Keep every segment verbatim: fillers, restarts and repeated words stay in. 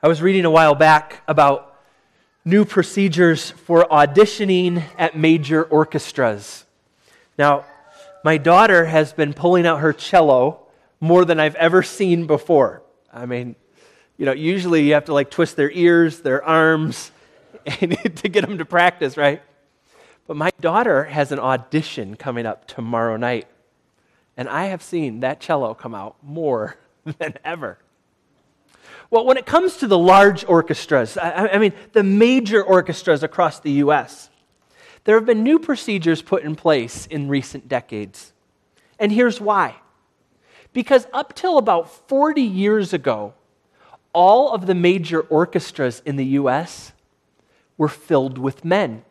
I was reading a while back about new procedures for auditioning at major orchestras. Now, my daughter has been pulling out her cello more than I've ever seen before. I mean, you know, usually you have to like twist their ears, their arms, and to get them to practice, right? But my daughter has an audition coming up tomorrow night, and I have seen that cello come out more than ever. Well, when it comes to the large orchestras, I, I mean, the major orchestras across the U S, there have been new procedures put in place in recent decades. And here's why. Because up till about forty years ago, all of the major orchestras in the U S were filled with men.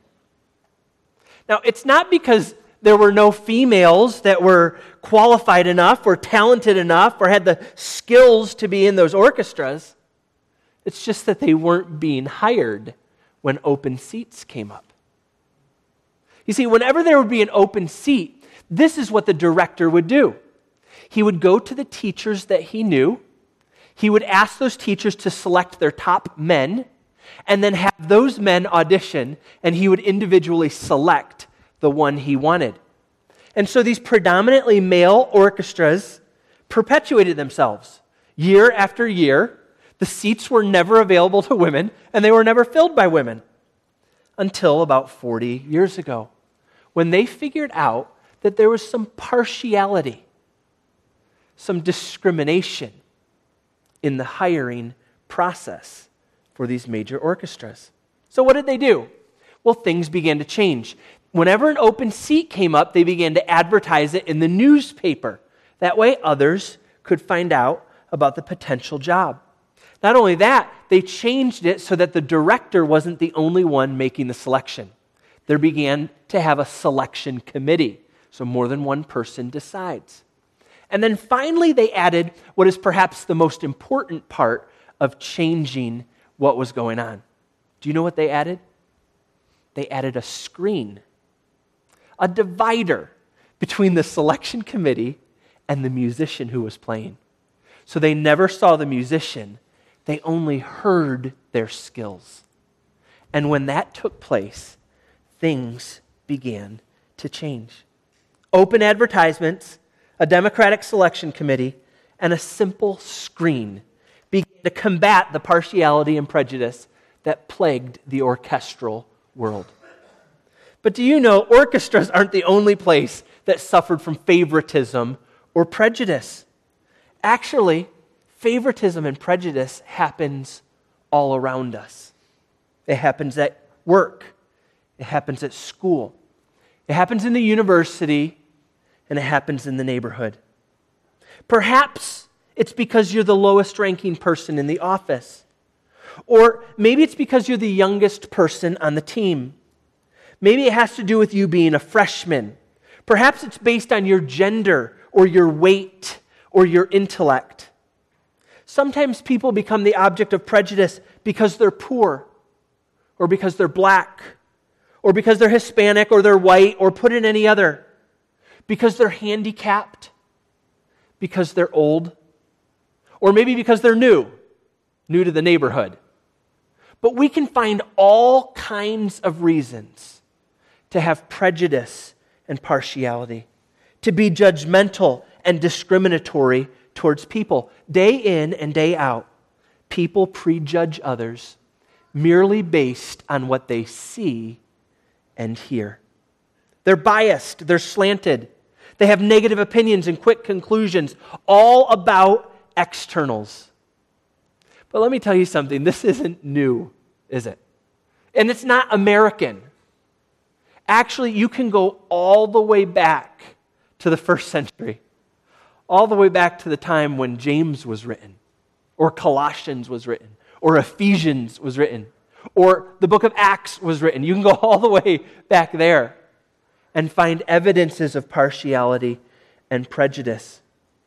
Now, it's not because there were no females that were qualified enough or talented enough or had the skills to be in those orchestras. It's just that they weren't being hired when open seats came up. You see, whenever there would be an open seat, this is what the director would do. He would go to the teachers that he knew. He would ask those teachers to select their top men and then have those men audition, and he would individually select the one he wanted. And so these predominantly male orchestras perpetuated themselves year after year. The seats were never available to women, and they were never filled by women until about forty years ago, when they figured out that there was some partiality, some discrimination in the hiring process for these major orchestras. So what did they do? Well, things began to change. Whenever an open seat came up, they began to advertise it in the newspaper. That way others could find out about the potential job. Not only that, they changed it so that the director wasn't the only one making the selection. They began to have a selection committee, so more than one person decides. And then finally they added what is perhaps the most important part of changing what was going on. Do you know what they added? They added a screen, a divider between the selection committee and the musician who was playing. So they never saw the musician, they only heard their skills. And when that took place, things began to change. Open advertisements, a democratic selection committee, and a simple screen began to combat the partiality and prejudice that plagued the orchestral world. But do you know, orchestras aren't the only place that suffered from favoritism or prejudice. Actually, favoritism and prejudice happens all around us. It happens at work. It happens at school. It happens in the university, and it happens in the neighborhood. Perhaps it's because you're the lowest ranking person in the office. Or maybe it's because you're the youngest person on the team. Maybe it has to do with you being a freshman. Perhaps it's based on your gender or your weight or your intellect. Sometimes people become the object of prejudice because they're poor or because they're black or because they're Hispanic or they're white or put in any other, because they're handicapped, because they're old, or maybe because they're new, new to the neighborhood. But we can find all kinds of reasons to have prejudice and partiality, to be judgmental and discriminatory towards people. Day in and day out, people prejudge others merely based on what they see and hear. They're biased, they're slanted, they have negative opinions and quick conclusions, all about externals. But let me tell you something, this isn't new, is it? And it's not American. Actually, you can go all the way back to the first century, all the way back to the time when James was written, or Colossians was written, or Ephesians was written, or the book of Acts was written. You can go all the way back there and find evidences of partiality and prejudice.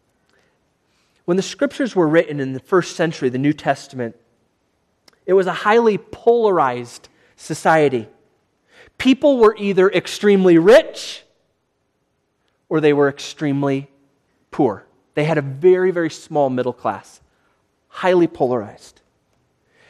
When the scriptures were written in the first century, the New Testament, it was a highly polarized society. People were either extremely rich or they were extremely poor. They had a very, very small middle class, highly polarized.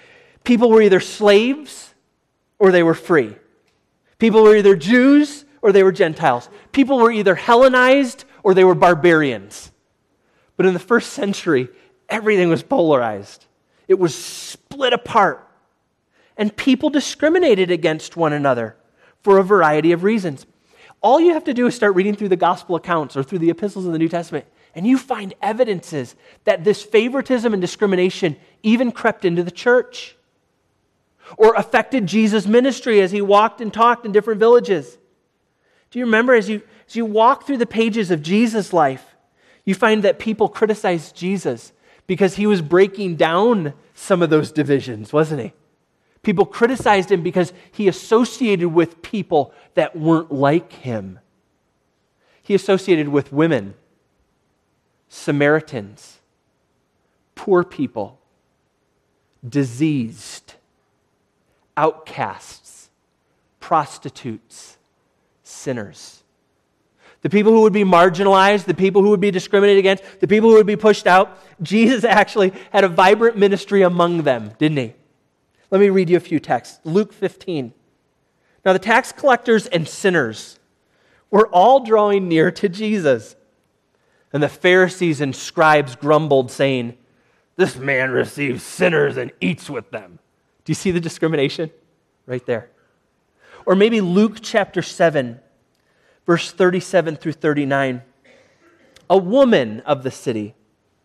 People were either slaves or they were free. People were either Jews or they were Gentiles. People were either Hellenized or they were barbarians. But in the first century, everything was polarized. It was split apart. And people discriminated against one another for a variety of reasons. All you have to do is start reading through the gospel accounts or through the epistles of the New Testament, and you find evidences that this favoritism and discrimination even crept into the church or affected Jesus' ministry as he walked and talked in different villages. Do you remember as you, as you walk through the pages of Jesus' life, you find that people criticized Jesus because he was breaking down some of those divisions, wasn't he? People criticized him because he associated with people that weren't like him. He associated with women, Samaritans, poor people, diseased, outcasts, prostitutes, sinners. The people who would be marginalized, the people who would be discriminated against, the people who would be pushed out. Jesus actually had a vibrant ministry among them, didn't he? Let me read you a few texts. Luke fifteen. Now the tax collectors and sinners were all drawing near to Jesus. And the Pharisees and scribes grumbled, saying, "This man receives sinners and eats with them." Do you see the discrimination? Right there. Or maybe Luke chapter seven, verse thirty-seven through thirty-nine. A woman of the city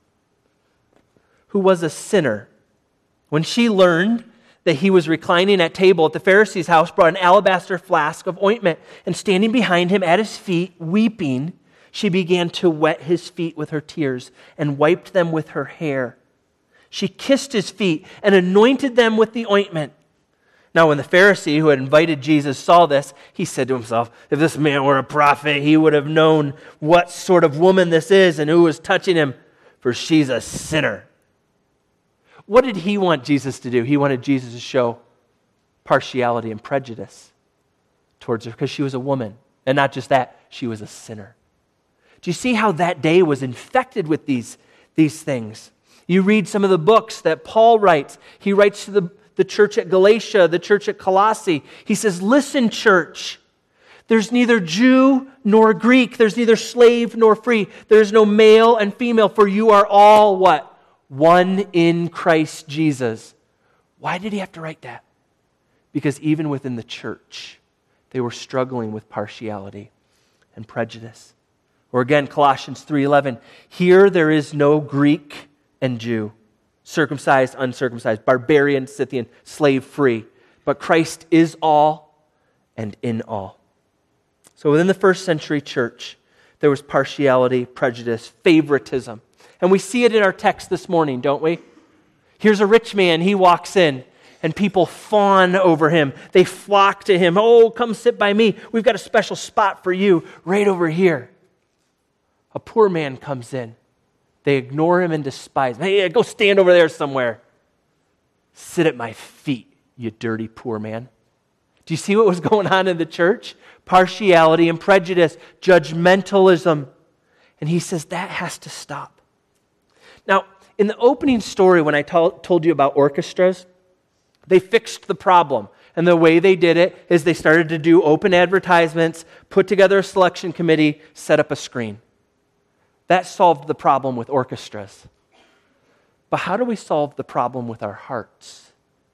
who was a sinner, when she learned that he was reclining at table at the Pharisee's house, brought an alabaster flask of ointment, and standing behind him at his feet, weeping, she began to wet his feet with her tears and wiped them with her hair. She kissed his feet and anointed them with the ointment. Now when the Pharisee who had invited Jesus saw this, he said to himself, "If this man were a prophet, he would have known what sort of woman this is and who was touching him, for she's a sinner." What did he want Jesus to do? He wanted Jesus to show partiality and prejudice towards her because she was a woman. And not just that, she was a sinner. Do you see how that day was infected with these, these things? You read some of the books that Paul writes. He writes to the, the church at Galatia, the church at Colossae. He says, "Listen, church, there's neither Jew nor Greek. There's neither slave nor free. There's no male and female, for you are all" what? "One in Christ Jesus." Why did he have to write that? Because even within the church, they were struggling with partiality and prejudice. Or again, Colossians three eleven, "Here there is no Greek and Jew, circumcised, uncircumcised, barbarian, Scythian, slave, free, but Christ is all and in all." So within the first century church, there was partiality, prejudice, favoritism. And we see it in our text this morning, don't we? Here's a rich man, he walks in, and people fawn over him. They flock to him. "Oh, come sit by me. We've got a special spot for you right over here." A poor man comes in. They ignore him and despise him. "Hey, go stand over there somewhere. Sit at my feet, you dirty poor man." Do you see what was going on in the church? Partiality and prejudice, judgmentalism. And he says that has to stop. Now, in the opening story, when I to- told you about orchestras, they fixed the problem. And the way they did it is they started to do open advertisements, put together a selection committee, set up a screen. That solved the problem with orchestras. But how do we solve the problem with our hearts?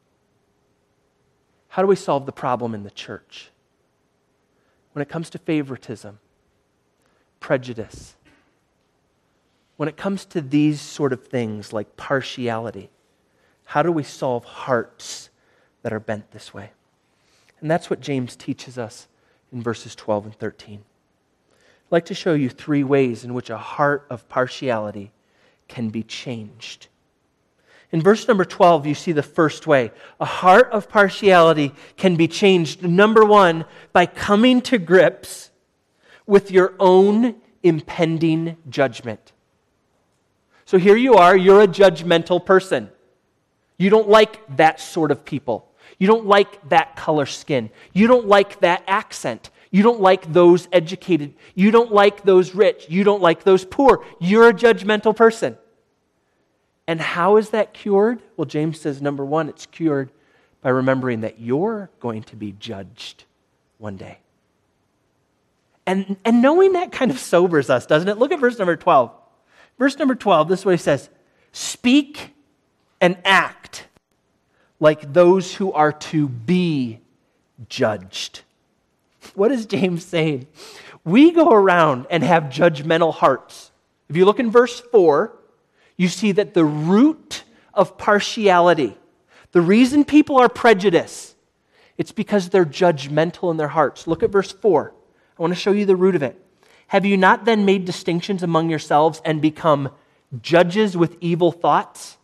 How do we solve the problem in the church? When it comes to favoritism, prejudice, when it comes to these sort of things like partiality, how do we solve hearts that are bent this way? And that's what James teaches us in verses twelve and thirteen. I'd like to show you three ways in which a heart of partiality can be changed. In verse number twelve, you see the first way. A heart of partiality can be changed, number one, by coming to grips with your own impending judgment. So here you are, you're a judgmental person. You don't like that sort of people. You don't like that color skin. You don't like that accent. You don't like those educated. You don't like those rich. You don't like those poor. You're a judgmental person. And how is that cured? Well, James says, number one, it's cured by remembering that you're going to be judged one day. And, and knowing that kind of sobers us, doesn't it? Look at verse number twelve. Verse number twelve, this is what he says. Speak and act like those who are to be judged. What is James saying? We go around and have judgmental hearts. If you look in verse four, you see that the root of partiality, the reason people are prejudiced, it's because they're judgmental in their hearts. Look at verse four. I want to show you the root of it. Have you not then made distinctions among yourselves and become judges with evil thoughts?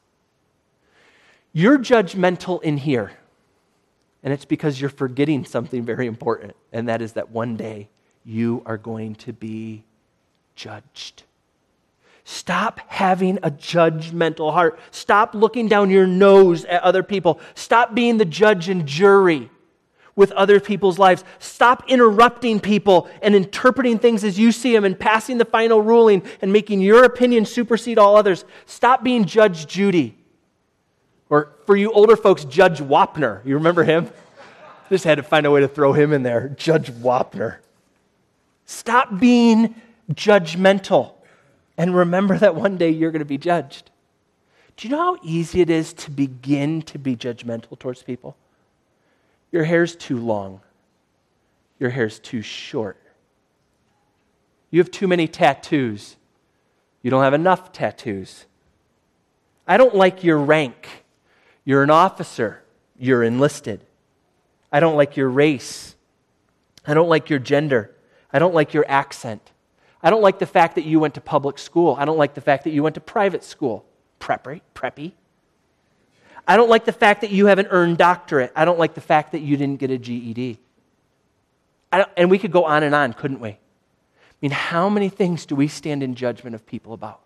You're judgmental in here, and it's because you're forgetting something very important, and that is that one day you are going to be judged. Stop having a judgmental heart. Stop looking down your nose at other people. Stop being the judge and jury with other people's lives. Stop interrupting people and interpreting things as you see them and passing the final ruling and making your opinion supersede all others. Stop being Judge Judy. Or for you older folks, Judge Wapner. You remember him? Just had to find a way to throw him in there. Judge Wapner. Stop being judgmental. And remember that one day you're going to be judged. Do you know how easy it is to begin to be judgmental towards people? Your hair's too long. Your hair's too short. You have too many tattoos. You don't have enough tattoos. I don't like your rank. You're an officer. You're enlisted. I don't like your race. I don't like your gender. I don't like your accent. I don't like the fact that you went to public school. I don't like the fact that you went to private school. Preppy, preppy. I don't like the fact that you have an earned doctorate. I don't like the fact that you didn't get a G E D. I don't, and we could go on and on, couldn't we? I mean, how many things do we stand in judgment of people about?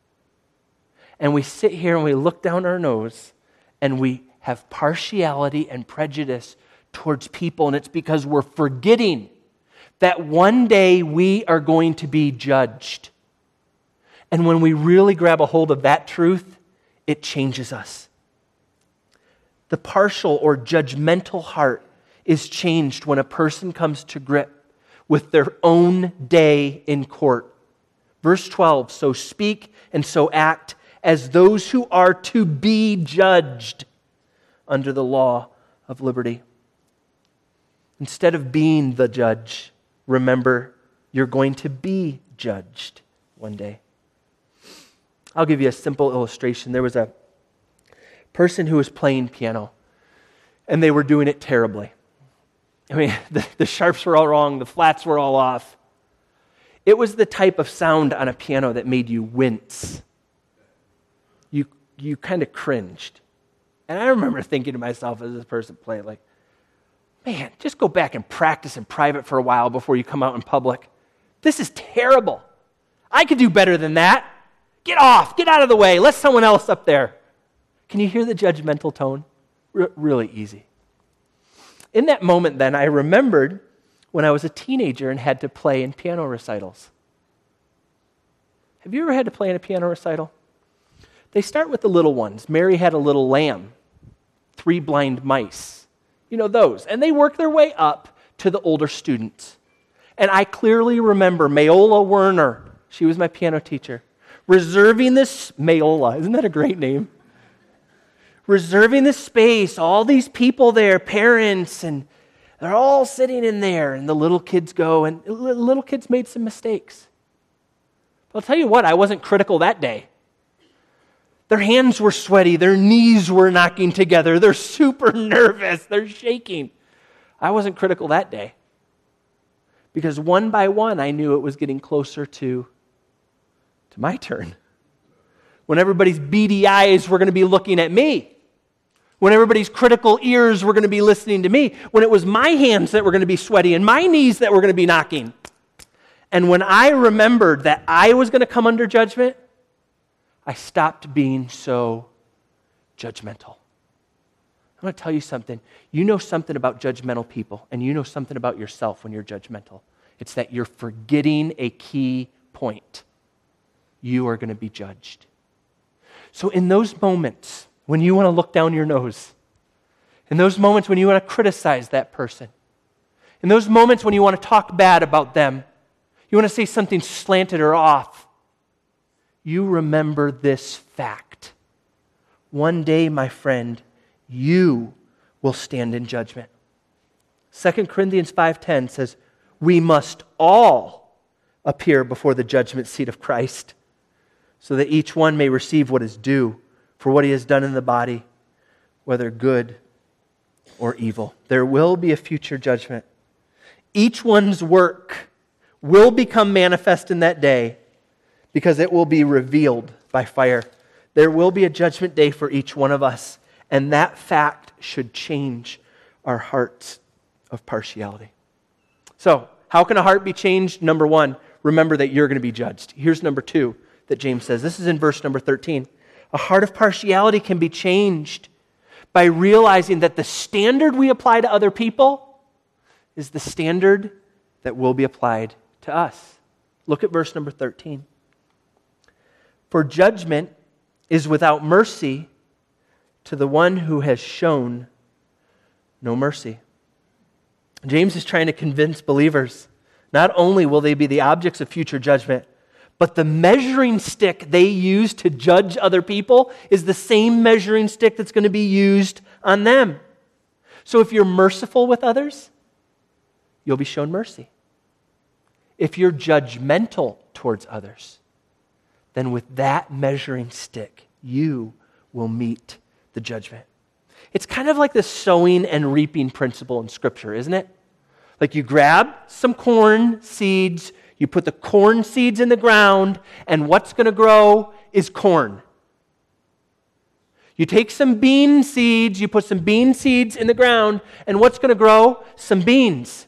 And we sit here and we look down our nose and we have partiality and prejudice towards people, and it's because we're forgetting that one day we are going to be judged. And when we really grab a hold of that truth, it changes us. The partial or judgmental heart is changed when a person comes to grip with their own day in court. Verse twelve, so speak and so act as those who are to be judged under the law of liberty. Instead of being the judge, remember you're going to be judged one day. I'll give you a simple illustration. There was a person who was playing piano, and they were doing it terribly. I mean, the, the sharps were all wrong, the flats were all off. It was the type of sound on a piano that made you wince. You, you kind of cringed. And I remember thinking to myself as this person played, like, man, just go back and practice in private for a while before you come out in public. This is terrible. I could do better than that. Get off, get out of the way, let someone else up there. Can you hear the judgmental tone? R- really easy. In that moment then, I remembered when I was a teenager and had to play in piano recitals. Have you ever had to play in a piano recital? They start with the little ones. Mary had a little lamb, three blind mice. You know those. And they work their way up to the older students. And I clearly remember Mayola Werner, she was my piano teacher, reserving this, Mayola, isn't that a great name? Reserving the space, all these people there, parents, and they're all sitting in there, and the little kids go, and the little kids made some mistakes. But I'll tell you what, I wasn't critical that day. Their hands were sweaty, their knees were knocking together, they're super nervous, they're shaking. I wasn't critical that day. Because one by one, I knew it was getting closer to, to my turn. When everybody's beady eyes were going to be looking at me. When everybody's critical ears were going to be listening to me. When it was my hands that were going to be sweaty and my knees that were going to be knocking. And when I remembered that I was going to come under judgment, I stopped being so judgmental. I'm going to tell you something. You know something about judgmental people, and you know something about yourself when you're judgmental. It's that you're forgetting a key point. You are going to be judged. So in those moments when you want to look down your nose, in those moments when you want to criticize that person, in those moments when you want to talk bad about them, you want to say something slanted or off, you remember this fact. One day, my friend, you will stand in judgment. Second Corinthians five ten says, we must all appear before the judgment seat of Christ, so that each one may receive what is due for what he has done in the body, whether good or evil. There will be a future judgment. Each one's work will become manifest in that day because it will be revealed by fire. There will be a judgment day for each one of us, and that fact should change our hearts of partiality. So, how can a heart be changed? Number one, remember that you're going to be judged. Here's number two that James says. This is in verse number thirteen. A heart of partiality can be changed by realizing that the standard we apply to other people is the standard that will be applied to us. Look at verse number thirteen. For judgment is without mercy to the one who has shown no mercy. James is trying to convince believers, not only will they be the objects of future judgment, but the measuring stick they use to judge other people is the same measuring stick that's going to be used on them. So if you're merciful with others, you'll be shown mercy. If you're judgmental towards others, then with that measuring stick, you will meet the judgment. It's kind of like the sowing and reaping principle in Scripture, isn't it? Like you grab some corn seeds, you put the corn seeds in the ground, and what's going to grow is corn. You take some bean seeds, you put some bean seeds in the ground, and what's going to grow? Some beans.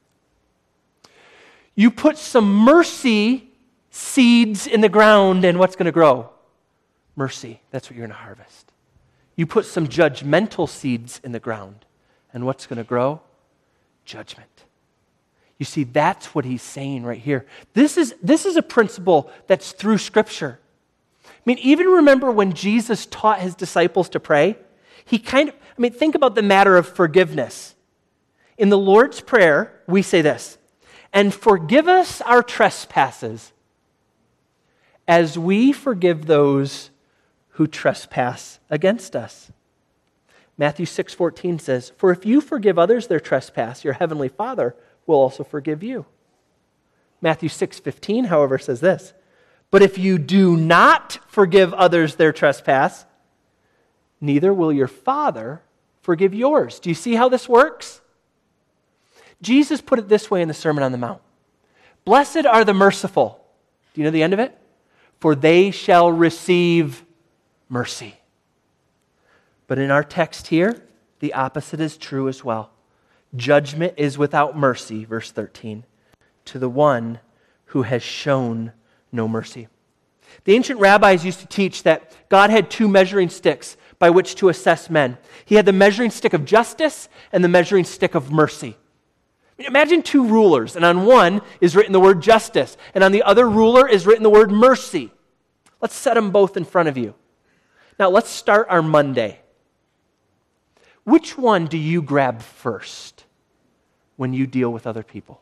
You put some mercy seeds in the ground, and what's going to grow? Mercy. That's what you're going to harvest. You put some judgmental seeds in the ground, and what's going to grow? Judgment. You see, that's what he's saying right here. This is, this is a principle that's through Scripture. I mean, even remember when Jesus taught his disciples to pray, he kind of, I mean, think about the matter of forgiveness. In the Lord's Prayer, we say this, and forgive us our trespasses as we forgive those who trespass against us. Matthew six fourteen says, for if you forgive others their trespass, your heavenly Father will also forgive you. Matthew six fifteen, however, says this, but if you do not forgive others their trespass, neither will your Father forgive yours. Do you see how this works? Jesus put it this way in the Sermon on the Mount. Blessed are the merciful. Do you know the end of it? For they shall receive mercy. But in our text here, the opposite is true as well. Judgment is without mercy, verse thirteen, to the one who has shown no mercy. The ancient rabbis used to teach that God had two measuring sticks by which to assess men. He had the measuring stick of justice and the measuring stick of mercy. I mean, imagine two rulers, and on one is written the word justice, and on the other ruler is written the word mercy. Let's set them both in front of you. Now, let's start our Monday. Which one do you grab first when you deal with other people?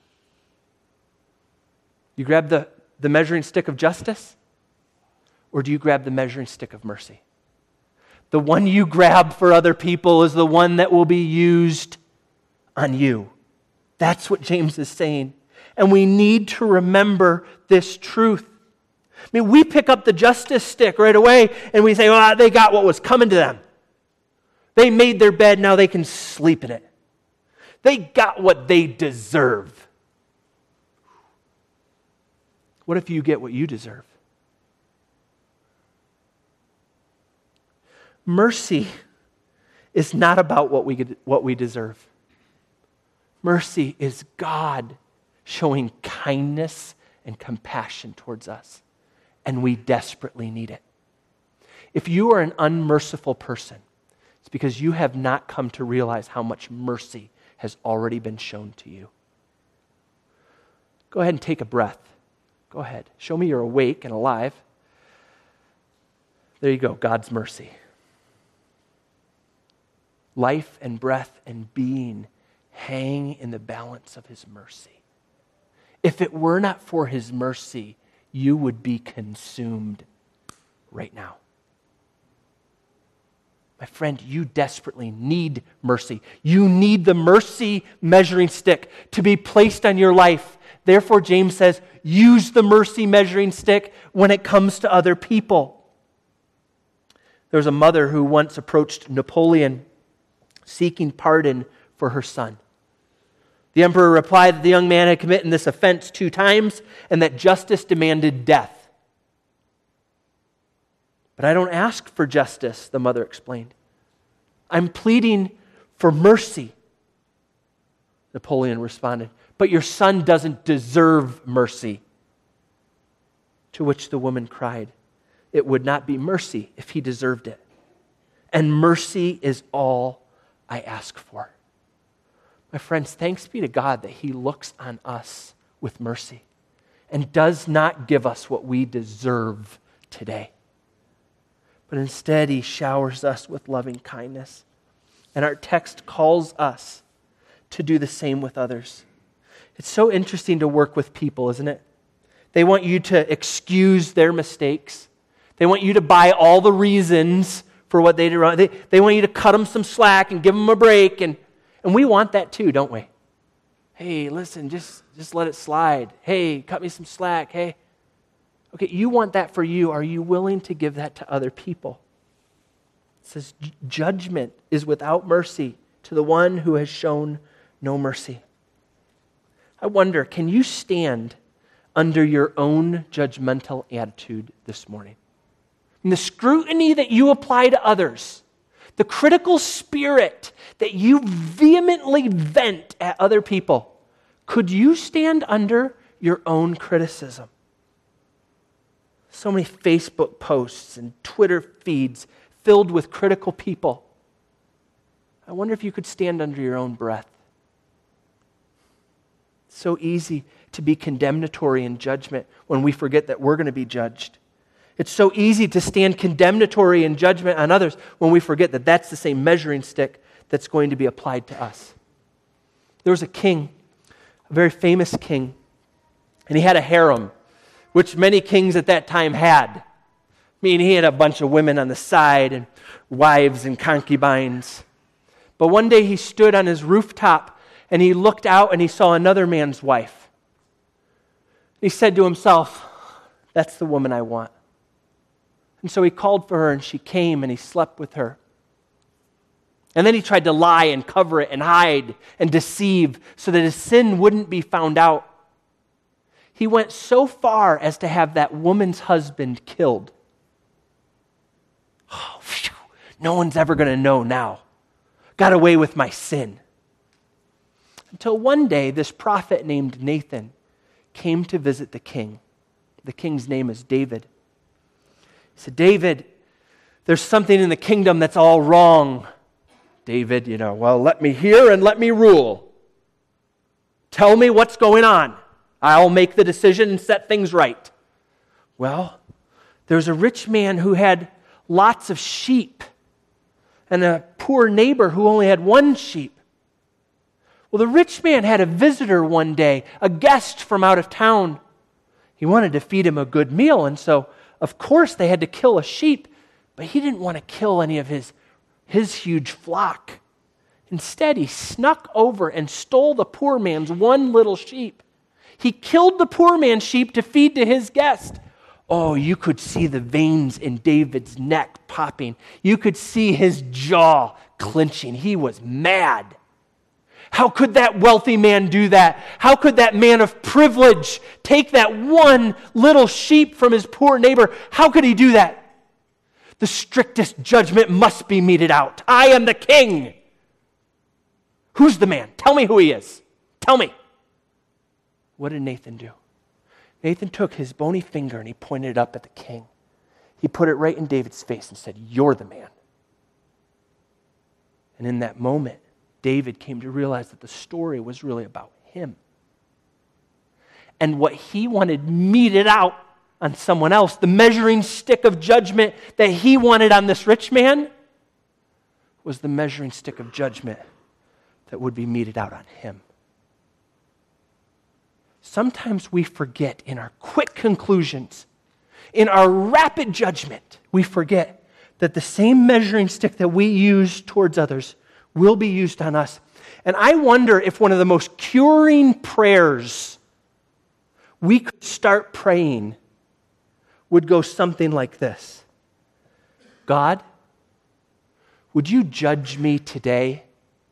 You grab the, the measuring stick of justice, or do you grab the measuring stick of mercy? The one you grab for other people is the one that will be used on you. That's what James is saying. And we need to remember this truth. I mean, we pick up the justice stick right away and we say, well, they got what was coming to them. They made their bed, now they can sleep in it. They got what they deserve. What if you get what you deserve? Mercy is not about what we, what we deserve. Mercy is God showing kindness and compassion towards us, and we desperately need it. If you are an unmerciful person, it's because you have not come to realize how much mercy has already been shown to you. Go ahead and take a breath. Go ahead. Show me you're awake and alive. There you go, God's mercy. Life and breath and being hang in the balance of his mercy. If it were not for his mercy, you would be consumed right now. My friend, you desperately need mercy. You need the mercy measuring stick to be placed on your life. Therefore, James says, use the mercy measuring stick when it comes to other people. There was a mother who once approached Napoleon seeking pardon for her son. The emperor replied that the young man had committed this offense two times and that justice demanded death. But I don't ask for justice, the mother explained. I'm pleading for mercy. Napoleon responded, but your son doesn't deserve mercy. To which the woman cried, it would not be mercy if he deserved it. And mercy is all I ask for. My friends, thanks be to God that he looks on us with mercy and does not give us what we deserve today. But instead, he showers us with loving kindness. And our text calls us to do the same with others. It's so interesting to work with people, isn't it? They want you to excuse their mistakes. They want you to buy all the reasons for what they did wrong. They, they want you to cut them some slack and give them a break. And, and we want that too, don't we? Hey, listen, just, just let it slide. Hey, cut me some slack. Hey. Okay, you want that for you. Are you willing to give that to other people? It says, judgment is without mercy to the one who has shown no mercy. I wonder, can you stand under your own judgmental attitude this morning? And the scrutiny that you apply to others, the critical spirit that you vehemently vent at other people, could you stand under your own criticism? So many Facebook posts and Twitter feeds filled with critical people. I wonder if you could stand under your own breath. It's so easy to be condemnatory in judgment when we forget that we're going to be judged. It's so easy to stand condemnatory in judgment on others when we forget that that's the same measuring stick that's going to be applied to us. There was a king, a very famous king, and he had a harem, which many kings at that time had. I mean, he had a bunch of women on the side and wives and concubines. But one day he stood on his rooftop and he looked out and he saw another man's wife. He said to himself, that's the woman I want. And so he called for her and she came and he slept with her. And then he tried to lie and cover it and hide and deceive so that his sin wouldn't be found out. He went so far as to have that woman's husband killed. Oh, phew, no one's ever going to know now. Got away with my sin. Until one day, this prophet named Nathan came to visit the king. The king's name is David. He said, David, there's something in the kingdom that's all wrong. David, you know, well, let me hear and let me rule. Tell me what's going on. I'll make the decision and set things right. Well, there's a rich man who had lots of sheep and a poor neighbor who only had one sheep. Well, the rich man had a visitor one day, a guest from out of town. He wanted to feed him a good meal, and so, of course, they had to kill a sheep, but he didn't want to kill any of his, his huge flock. Instead, he snuck over and stole the poor man's one little sheep. He killed the poor man's sheep to feed to his guest. Oh, you could see the veins in David's neck popping. You could see his jaw clenching. He was mad. How could that wealthy man do that? How could that man of privilege take that one little sheep from his poor neighbor? How could he do that? The strictest judgment must be meted out. I am the king. Who's the man? Tell me who he is. Tell me. What did Nathan do? Nathan took his bony finger and he pointed it up at the king. He put it right in David's face and said, you're the man. And in that moment, David came to realize that the story was really about him. And what he wanted meted out on someone else, the measuring stick of judgment that he wanted on this rich man was the measuring stick of judgment that would be meted out on him. Sometimes we forget in our quick conclusions, in our rapid judgment, we forget that the same measuring stick that we use towards others will be used on us. And I wonder if one of the most curing prayers we could start praying would go something like this. God, would you judge me today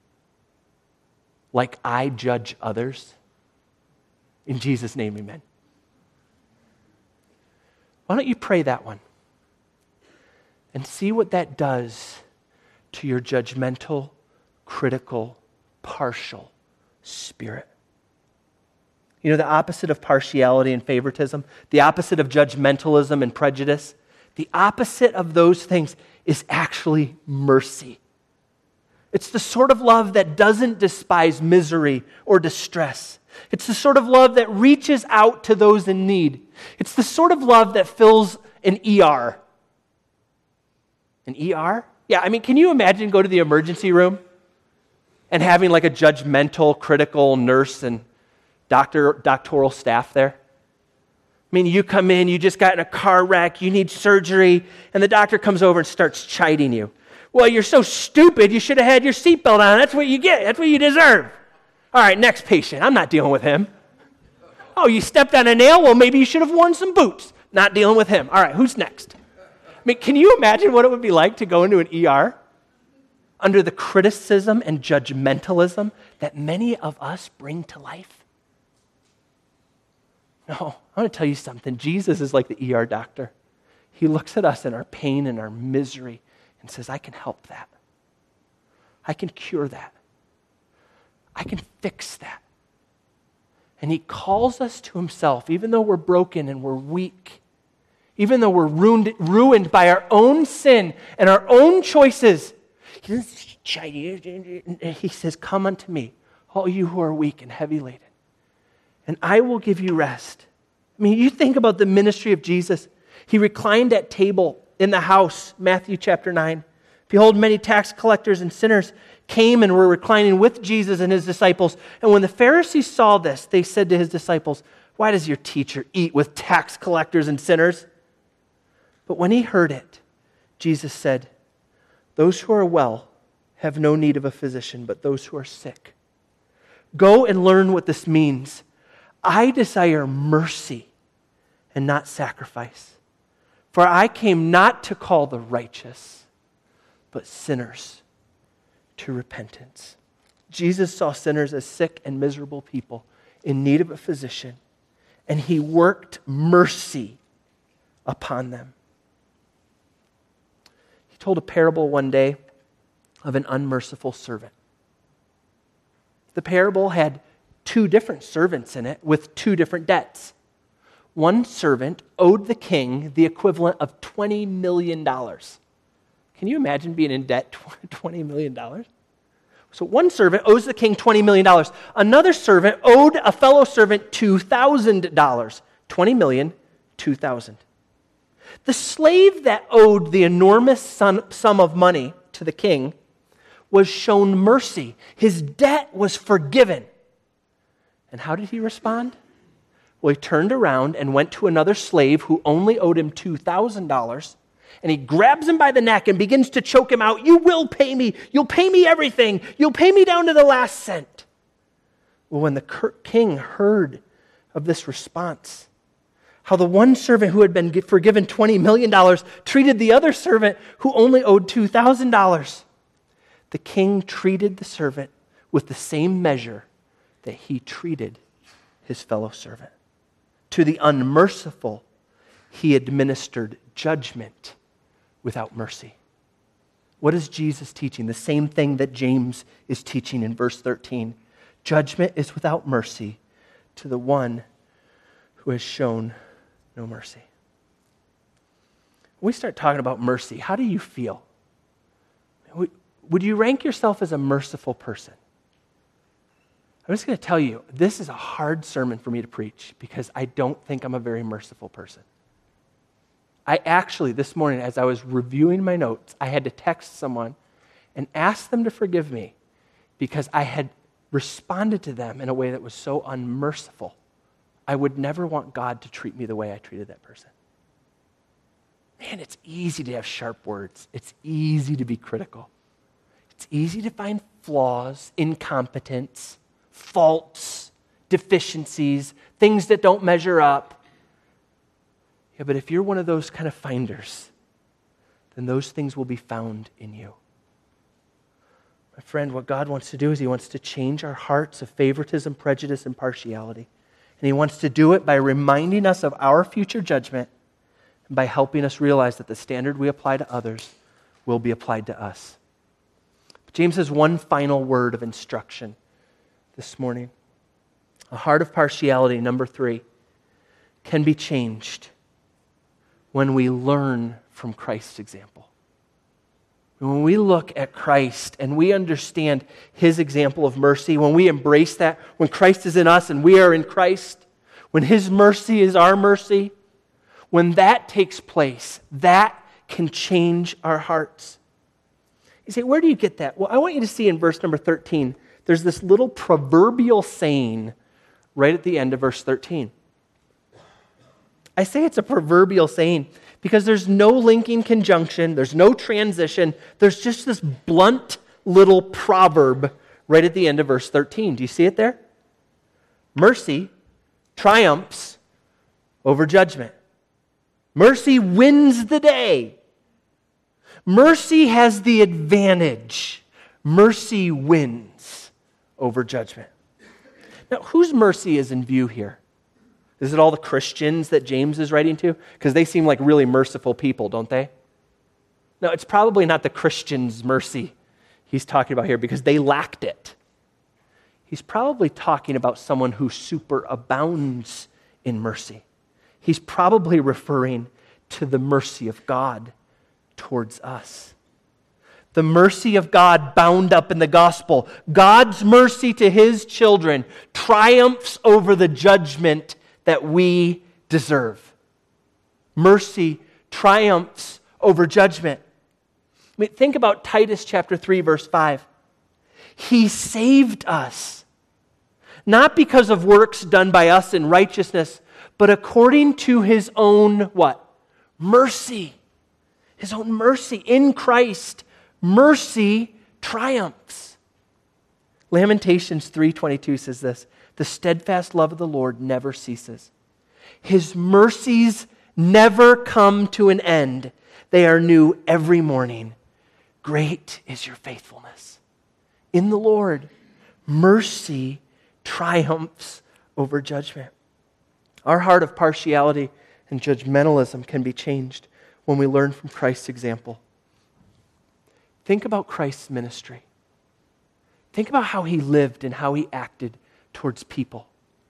like I judge others? In Jesus' name, amen. Why don't you pray that one and see what that does to your judgmental, critical, partial spirit. You know, the opposite of partiality and favoritism, the opposite of judgmentalism and prejudice, the opposite of those things is actually mercy. It's the sort of love that doesn't despise misery or distress. It's the sort of love that reaches out to those in need. It's the sort of love that fills an E R. An E R? Yeah, I mean, can you imagine go to the emergency room and having like a judgmental, critical nurse and doctor, doctoral staff there? I mean, you come in, you just got in a car wreck, you need surgery, and the doctor comes over and starts chiding you. Well, you're so stupid, you should have had your seatbelt on. That's what you get. That's what you deserve. All right, next patient. I'm not dealing with him. Oh, you stepped on a nail? Well, maybe you should have worn some boots. Not dealing with him. All right, who's next? I mean, can you imagine what it would be like to go into an E R under the criticism and judgmentalism that many of us bring to life? No, I want to tell you something. Jesus is like the E R doctor. He looks at us in our pain and our misery and says, I can help that. I can cure that. I can fix that. And he calls us to himself, even though we're broken and we're weak, even though we're ruined, ruined by our own sin and our own choices. He doesn't chide you. He says, come unto me, all you who are weak and heavy laden, and I will give you rest. I mean, you think about the ministry of Jesus. He reclined at table in the house, Matthew chapter nine. Behold, many tax collectors and sinners came and were reclining with Jesus and his disciples. And when the Pharisees saw this, they said to his disciples, why does your teacher eat with tax collectors and sinners? But when he heard it, Jesus said, those who are well have no need of a physician, but those who are sick. Go and learn what this means. I desire mercy and not sacrifice. For I came not to call the righteous, but sinners to repentance. Jesus saw sinners as sick and miserable people in need of a physician, and he worked mercy upon them. He told a parable one day of an unmerciful servant. The parable had two different servants in it with two different debts. One servant owed the king the equivalent of twenty million dollars. Can you imagine being in debt twenty million dollars? So one servant owes the king twenty million dollars. Another servant owed a fellow servant two thousand dollars. twenty million dollars, two thousand dollars. The slave that owed the enormous sum of money to the king was shown mercy. His debt was forgiven. And how did he respond? Well, he turned around and went to another slave who only owed him two thousand dollars, and he grabs him by the neck and begins to choke him out. You will pay me. You'll pay me everything. You'll pay me down to the last cent. Well, when the king heard of this response, how the one servant who had been forgiven twenty million dollars treated the other servant who only owed two thousand dollars, the king treated the servant with the same measure that he treated his fellow servant. To the unmerciful, he administered judgment without mercy. What is Jesus teaching? The same thing that James is teaching in verse thirteen. Judgment is without mercy to the one who has shown no mercy. When we start talking about mercy, how do you feel? Would you rank yourself as a merciful person? I'm just going to tell you, this is a hard sermon for me to preach because I don't think I'm a very merciful person. I actually, this morning, as I was reviewing my notes, I had to text someone and ask them to forgive me because I had responded to them in a way that was so unmerciful. I would never want God to treat me the way I treated that person. Man, it's easy to have sharp words. It's easy to be critical. It's easy to find flaws, incompetence, faults, deficiencies, things that don't measure up. Yeah, but if you're one of those kind of finders, then those things will be found in you. My friend, what God wants to do is He wants to change our hearts of favoritism, prejudice, and partiality. And He wants to do it by reminding us of our future judgment and by helping us realize that the standard we apply to others will be applied to us. But James has one final word of instruction this morning. A heart of partiality, number three, can be changed when we learn from Christ's example. When we look at Christ and we understand His example of mercy, when we embrace that, when Christ is in us and we are in Christ, when His mercy is our mercy, when that takes place, that can change our hearts. You say, where do you get that? Well, I want you to see in verse number thirteen, there's this little proverbial saying right at the end of verse thirteen. I say it's a proverbial saying because there's no linking conjunction, there's no transition, there's just this blunt little proverb right at the end of verse thirteen. Do you see it there? Mercy triumphs over judgment. Mercy wins the day. Mercy has the advantage. Mercy wins over judgment. Now, whose mercy is in view here? Is it all the Christians that James is writing to? Because they seem like really merciful people, don't they? No, it's probably not the Christians' mercy he's talking about here because they lacked it. He's probably talking about someone who superabounds in mercy. He's probably referring to the mercy of God towards us. The mercy of God bound up in the gospel. God's mercy to His children triumphs over the judgment that we deserve. Mercy triumphs over judgment. I mean, think about Titus chapter three, verse five. He saved us, not because of works done by us in righteousness, but according to His own what? Mercy. His own mercy in Christ. Mercy triumphs. Lamentations three twenty-two says this, the steadfast love of the Lord never ceases. His mercies never come to an end. They are new every morning. Great is your faithfulness. In the Lord, mercy triumphs over judgment. Our heart of partiality and judgmentalism can be changed when we learn from Christ's example. Think about Christ's ministry. Think about how He lived and how He acted towards people.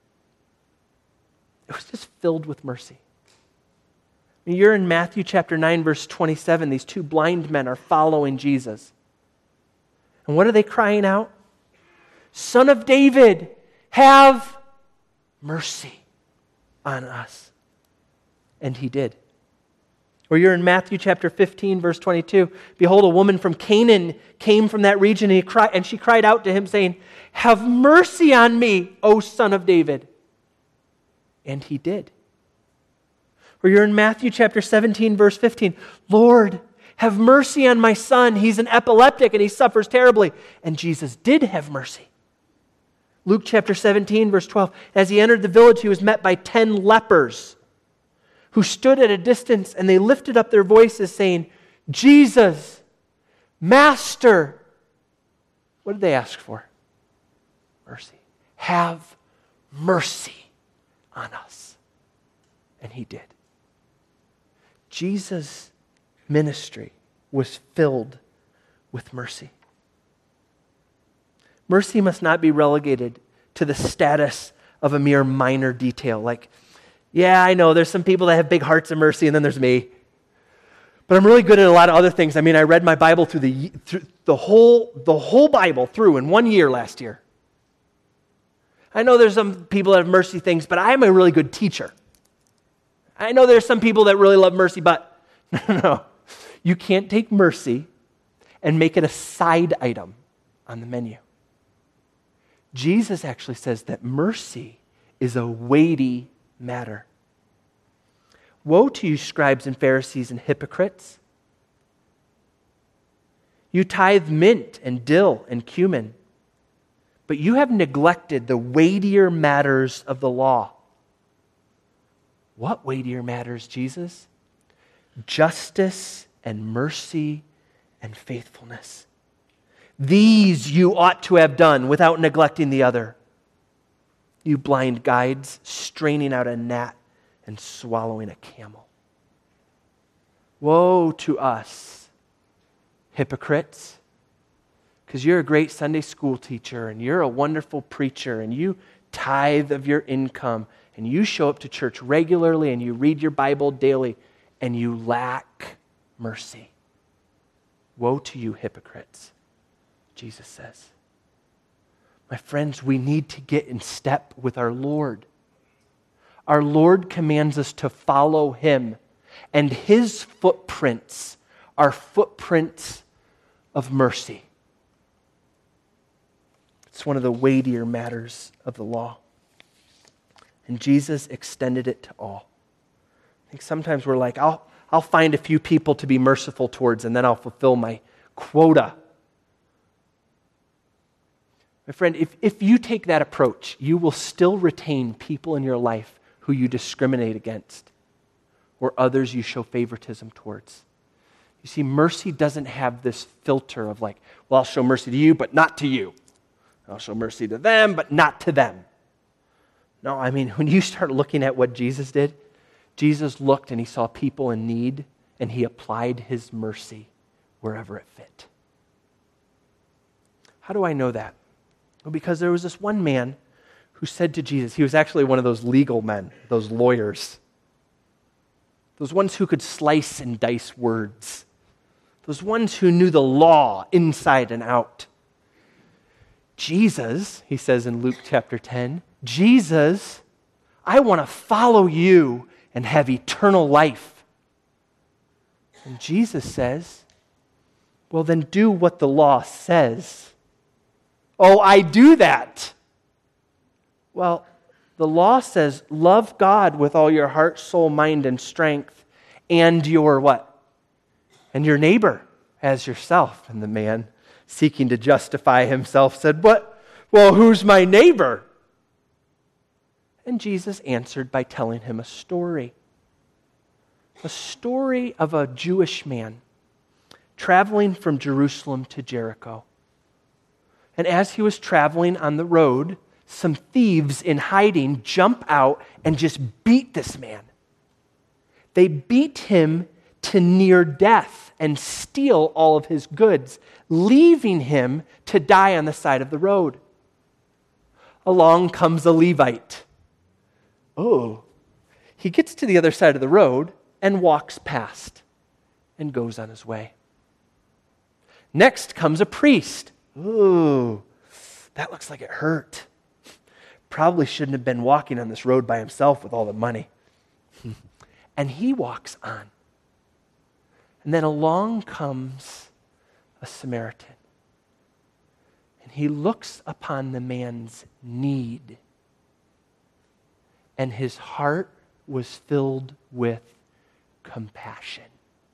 It was just filled with mercy. I mean, you're in Matthew chapter nine, verse twenty-seven. These two blind men are following Jesus. And what are they crying out? Son of David, have mercy on us. And He did. Or you're in Matthew chapter fifteen, verse twenty-two. Behold, a woman from Canaan came from that region, and, he cried, and she cried out to Him, saying, have mercy on me, O Son of David. And He did. Or you're in Matthew chapter seventeen, verse fifteen. Lord, have mercy on my son. He's an epileptic and he suffers terribly. And Jesus did have mercy. Luke chapter seventeen, verse twelve. As He entered the village, He was met by ten lepers who stood at a distance, and they lifted up their voices saying, Jesus, Master. What did they ask for? Mercy. Have mercy on us. And He did. Jesus' ministry was filled with mercy. Mercy must not be relegated to the status of a mere minor detail, like, yeah, I know there's some people that have big hearts of mercy, and then there's me. But I'm really good at a lot of other things. I mean, I read my Bible through the through the whole the whole Bible through in one year last year. I know there's some people that have mercy things, but I'm a really good teacher. I know there's some people that really love mercy, but no, no, no. You can't take mercy and make it a side item on the menu. Jesus actually says that mercy is a weighty matter. Woe to you, scribes and Pharisees and hypocrites! You tithe mint and dill and cumin, but you have neglected the weightier matters of the law. What weightier matters, Jesus? Justice and mercy and faithfulness. These you ought to have done without neglecting the other. You blind guides, straining out a gnat and swallowing a camel. Woe to us, hypocrites, because you're a great Sunday school teacher and you're a wonderful preacher and you tithe of your income and you show up to church regularly and you read your Bible daily and you lack mercy. Woe to you, hypocrites, Jesus says. My friends, we need to get in step with our Lord. Our Lord commands us to follow Him, and His footprints are footprints of mercy. It's one of the weightier matters of the law. And Jesus extended it to all. I think sometimes we're like, I'll, I'll find a few people to be merciful towards, and then I'll fulfill my quota. My friend, if, if you take that approach, you will still retain people in your life who you discriminate against or others you show favoritism towards. You see, mercy doesn't have this filter of like, well, I'll show mercy to you, but not to you. I'll show mercy to them, but not to them. No, I mean, when you start looking at what Jesus did, Jesus looked and He saw people in need, and He applied His mercy wherever it fit. How do I know that? Well, because there was this one man who said to Jesus, he was actually one of those legal men, those lawyers, those ones who could slice and dice words, those ones who knew the law inside and out. Jesus, he says in Luke chapter ten, Jesus, I want to follow you and have eternal life. And Jesus says, well, then do what the law says. Oh, I do that. Well, the law says, love God with all your heart, soul, mind, and strength, and your what? And your neighbor as yourself. And the man, seeking to justify himself, said, what? Well, who's my neighbor? And Jesus answered by telling him a story. A story of a Jewish man traveling from Jerusalem to Jericho. And as he was traveling on the road, some thieves in hiding jump out and just beat this man. They beat him to near death and steal all of his goods, leaving him to die on the side of the road. Along comes a Levite. Oh, he gets to the other side of the road and walks past and goes on his way. Next comes a priest. Ooh, that looks like it hurt. Probably shouldn't have been walking on this road by himself with all the money. And he walks on. And then along comes a Samaritan. And he looks upon the man's need. And his heart was filled with compassion.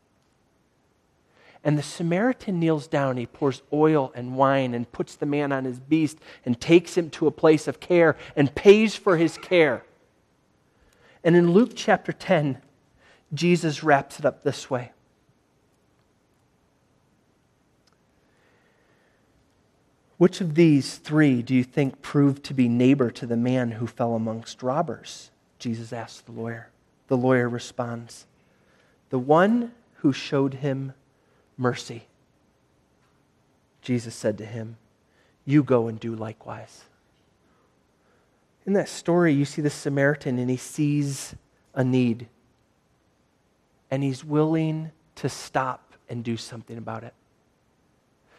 And the Samaritan kneels down, he pours oil and wine and puts the man on his beast and takes him to a place of care and pays for his care. And in Luke chapter ten, Jesus wraps it up this way. Which of these three do you think proved to be neighbor to the man who fell amongst robbers? Jesus asked the lawyer. The lawyer responds, the one who showed him mercy. Jesus said to him, you go and do likewise. In that story, you see the Samaritan and he sees a need. And he's willing to stop and do something about it.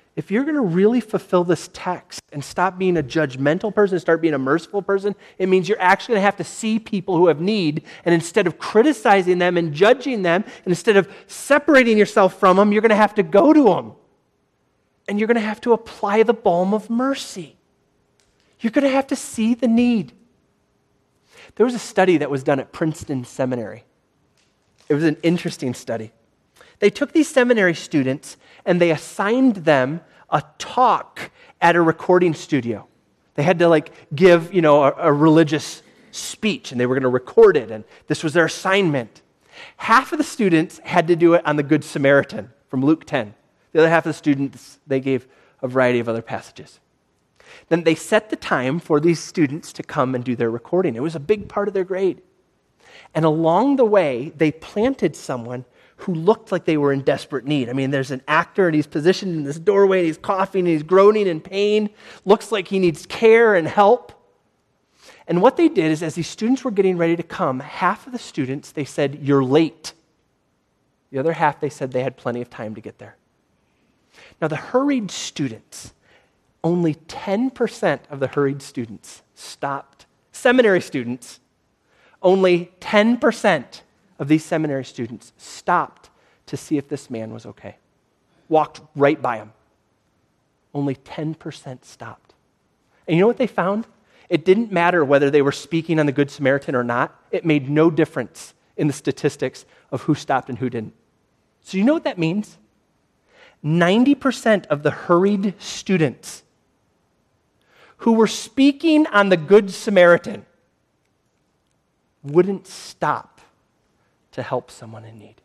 if you're going to really fulfill this text and stop being a judgmental person and start being a merciful person, it means you're actually going to have to see people who have need, and instead of criticizing them and judging them, and instead of separating yourself from them, you're going to have to go to them. And you're going to have to apply the balm of mercy. You're going to have to see the need. There was a study that was done at Princeton Seminary. It was an interesting study. They took these seminary students and they assigned them a talk at a recording studio. They had to like give, you know, a, a religious speech, and they were going to record it, and this was their assignment. Half of the students had to do it on the Good Samaritan from Luke ten. The other half of the students, they gave a variety of other passages. Then they set the time for these students to come and do their recording. It was a big part of their grade. And along the way, they planted someone who looked like they were in desperate need. I mean, there's an actor, and he's positioned in this doorway, and he's coughing, and he's groaning in pain. Looks like he needs care and help. And what they did is, as these students were getting ready to come, half of the students, they said, "You're late." The other half, they said they had plenty of time to get there. Now, the hurried students, only ten percent of the hurried students stopped. Seminary students, only ten percent of these seminary students stopped to see if this man was okay. Walked right by him. Only ten percent stopped. And you know what they found? It didn't matter whether they were speaking on the Good Samaritan or not. It made no difference in the statistics of who stopped and who didn't. So you know what that means? ninety percent of the hurried students who were speaking on the Good Samaritan wouldn't stop to help someone in need.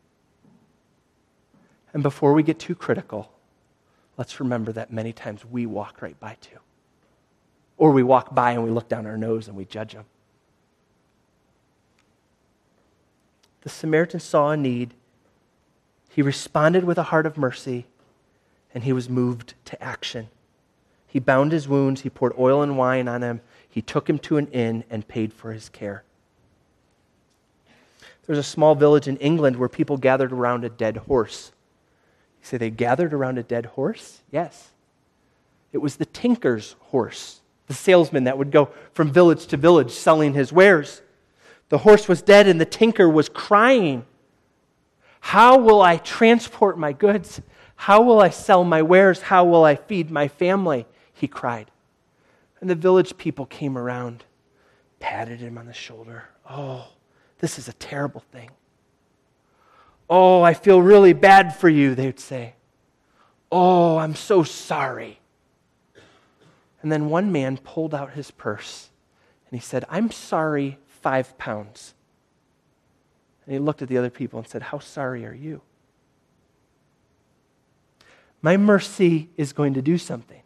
And before we get too critical, let's remember that many times we walk right by too. Or we walk by and we look down our nose and we judge them. The Samaritan saw a need. He responded with a heart of mercy, and he was moved to action. He bound his wounds, he poured oil and wine on him, he took him to an inn and paid for his care. There's a small village in England where people gathered around a dead horse. You say they gathered around a dead horse? Yes. It was the tinker's horse, the salesman that would go from village to village selling his wares. The horse was dead and the tinker was crying. How will I transport my goods? How will I sell my wares? How will I feed my family? He cried. And the village people came around, patted him on the shoulder. Oh, this is a terrible thing. Oh, I feel really bad for you, they would say. Oh, I'm so sorry. And then one man pulled out his purse and he said, "I'm sorry, five pounds. And he looked at the other people and said, "How sorry are you?" My mercy is going to do something.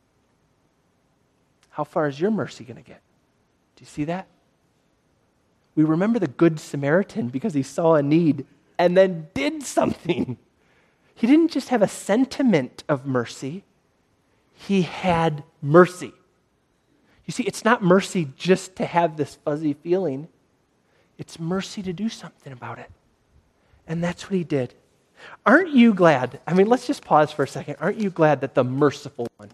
How far is your mercy going to get? Do you see that? We remember the Good Samaritan because he saw a need and then did something. He didn't just have a sentiment of mercy. He had mercy. You see, it's not mercy just to have this fuzzy feeling. It's mercy to do something about it. And that's what he did. Aren't you glad? I mean, let's just pause for a second. Aren't you glad that the merciful one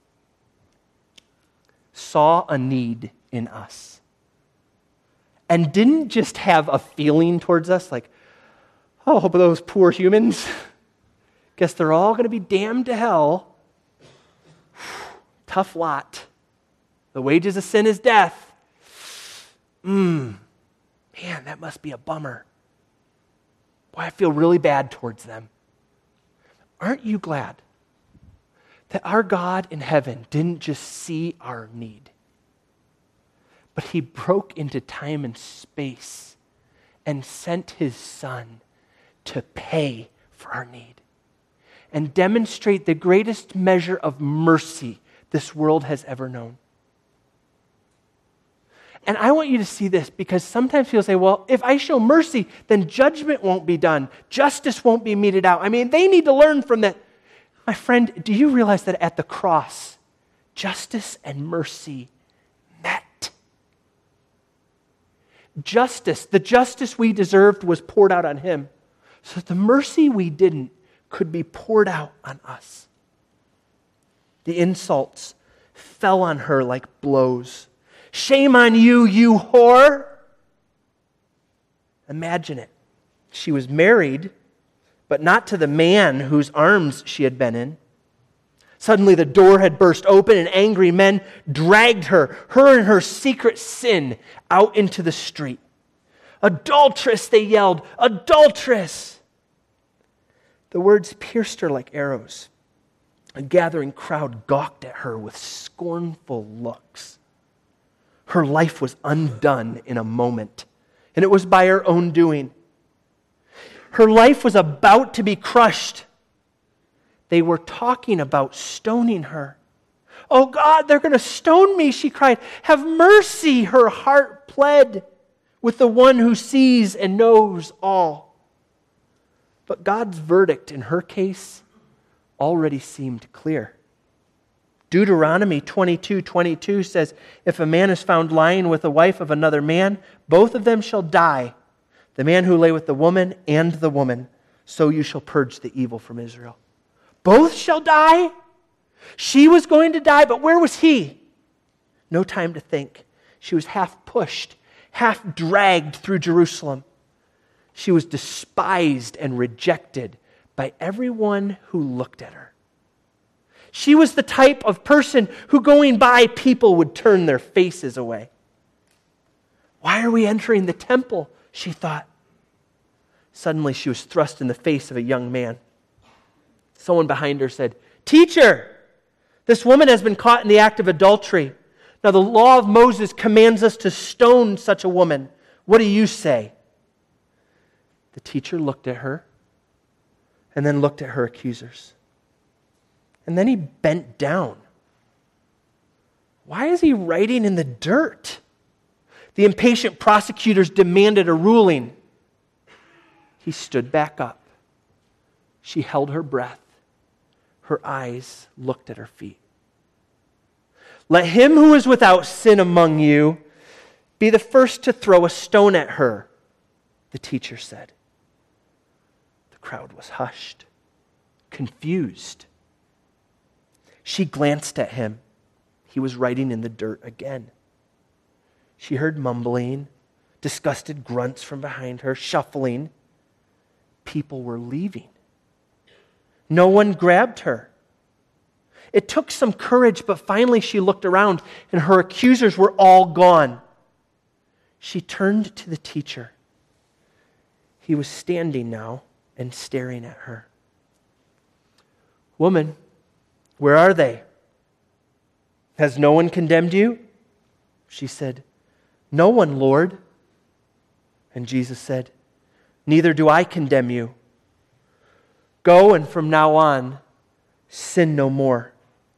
saw a need in us and didn't just have a feeling towards us like, oh, hope those poor humans, guess they're all going to be damned to hell. Tough lot. The wages of sin is death. Mmm. Man, that must be a bummer. Boy, I feel really bad towards them. Aren't you glad that our God in heaven didn't just see our need, but he broke into time and space and sent his Son to pay for our need and demonstrate the greatest measure of mercy this world has ever known? And I want you to see this because sometimes people say, well, if I show mercy, then judgment won't be done. Justice won't be meted out. I mean, they need to learn from that. My friend, do you realize that at the cross, justice and mercy met? Justice, the justice we deserved was poured out on him, so that the mercy we didn't could be poured out on us. The insults fell on her like blows. Shame on you, you whore! Imagine it. She was married, but not to the man whose arms she had been in. Suddenly the door had burst open and angry men dragged her, her and her secret sin, out into the street. Adulteress, they yelled, adulteress! The words pierced her like arrows. A gathering crowd gawked at her with scornful looks. Her life was undone in a moment, and it was by her own doing. Her life was about to be crushed. They were talking about stoning her. Oh God, they're going to stone me, she cried. Have mercy, her heart pled with the one who sees and knows all. But God's verdict in her case already seemed clear. Deuteronomy twenty-two twenty-two says, if a man is found lying with the wife of another man, both of them shall die. The man who lay with the woman and the woman, so you shall purge the evil from Israel. Both shall die? She was going to die, but where was he? No time to think. She was half pushed, half dragged through Jerusalem. She was despised and rejected by everyone who looked at her. She was the type of person who, going by, people would turn their faces away. Why are we entering the temple? She thought. Suddenly she was thrust in the face of a young man. Someone behind her said, Teacher, this woman has been caught in the act of adultery. Now the law of Moses commands us to stone such a woman. What do you say? The teacher looked at her and then looked at her accusers. And then he bent down. Why is he writing in the dirt? The impatient prosecutors demanded a ruling. He stood back up. She held her breath. Her eyes looked at her feet. Let him who is without sin among you be the first to throw a stone at her, the teacher said. The crowd was hushed, confused. She glanced at him. He was writing in the dirt again. She heard mumbling, disgusted grunts from behind her, shuffling. People were leaving. No one grabbed her. It took some courage, but finally she looked around and her accusers were all gone. She turned to the teacher. He was standing now and staring at her. Woman, where are they? Has no one condemned you? She said, No one, Lord. And Jesus said, Neither do I condemn you. Go, and from now on, sin no more.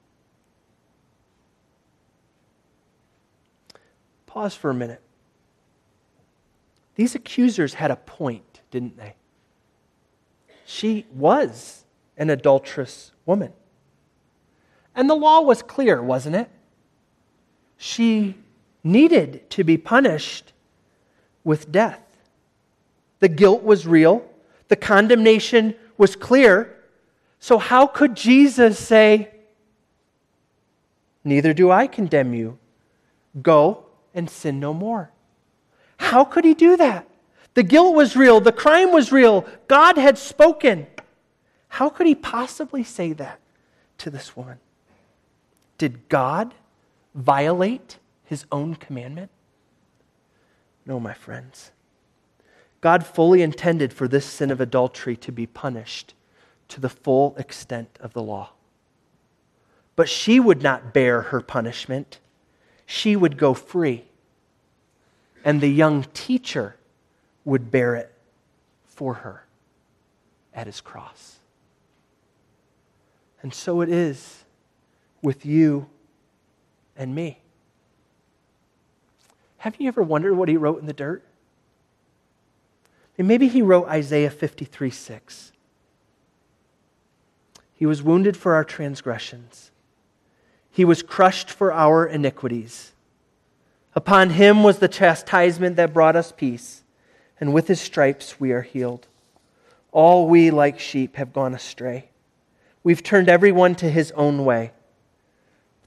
Pause for a minute. These accusers had a point, didn't they? She was an adulterous woman. And the law was clear, wasn't it? She needed to be punished with death. The guilt was real. The condemnation was clear. So how could Jesus say, Neither do I condemn you. Go and sin no more? How could he do that? The guilt was real. The crime was real. God had spoken. How could he possibly say that to this woman? Did God violate his own commandment? No, my friends. God fully intended for this sin of adultery to be punished to the full extent of the law. But she would not bear her punishment. She would go free. And the young teacher would bear it for her at his cross. And so it is with you and me. Have you ever wondered what he wrote in the dirt? And maybe he wrote Isaiah fifty-three six. He was wounded for our transgressions. He was crushed for our iniquities. Upon him was the chastisement that brought us peace, and with his stripes we are healed. All we like sheep have gone astray. We've turned everyone to his own way,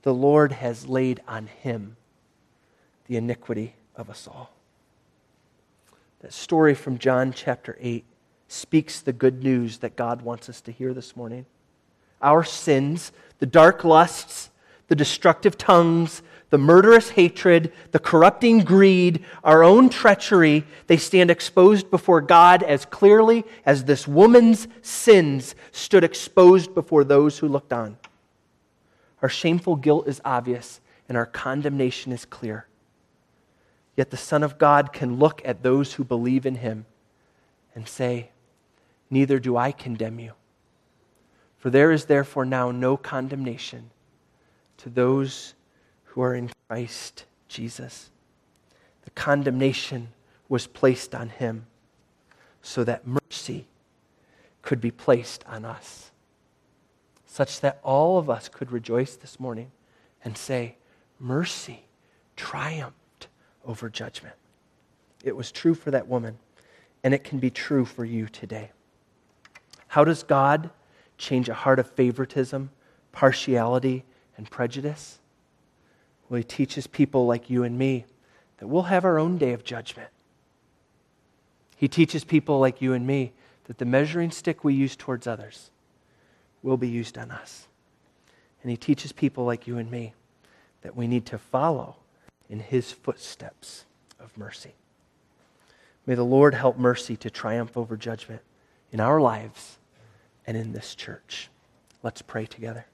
the Lord has laid on him the iniquity of us all. That story from John chapter eight speaks the good news that God wants us to hear this morning. Our sins, the dark lusts, the destructive tongues, the murderous hatred, the corrupting greed, our own treachery, they stand exposed before God as clearly as this woman's sins stood exposed before those who looked on. Our shameful guilt is obvious, and our condemnation is clear. Yet the Son of God can look at those who believe in him and say, "Neither do I condemn you. For there is therefore now no condemnation to those who are in Christ Jesus." The condemnation was placed on him so that mercy could be placed on us, such that all of us could rejoice this morning and say, mercy triumphed over judgment. It was true for that woman, and it can be true for you today. How does God change a heart of favoritism, partiality, and prejudice? Well, he teaches people like you and me that we'll have our own day of judgment. He teaches people like you and me that the measuring stick we use towards others will be used on us. And he teaches people like you and me that we need to follow in his footsteps of mercy. May the Lord help mercy to triumph over judgment in our lives and in this church. Let's pray together.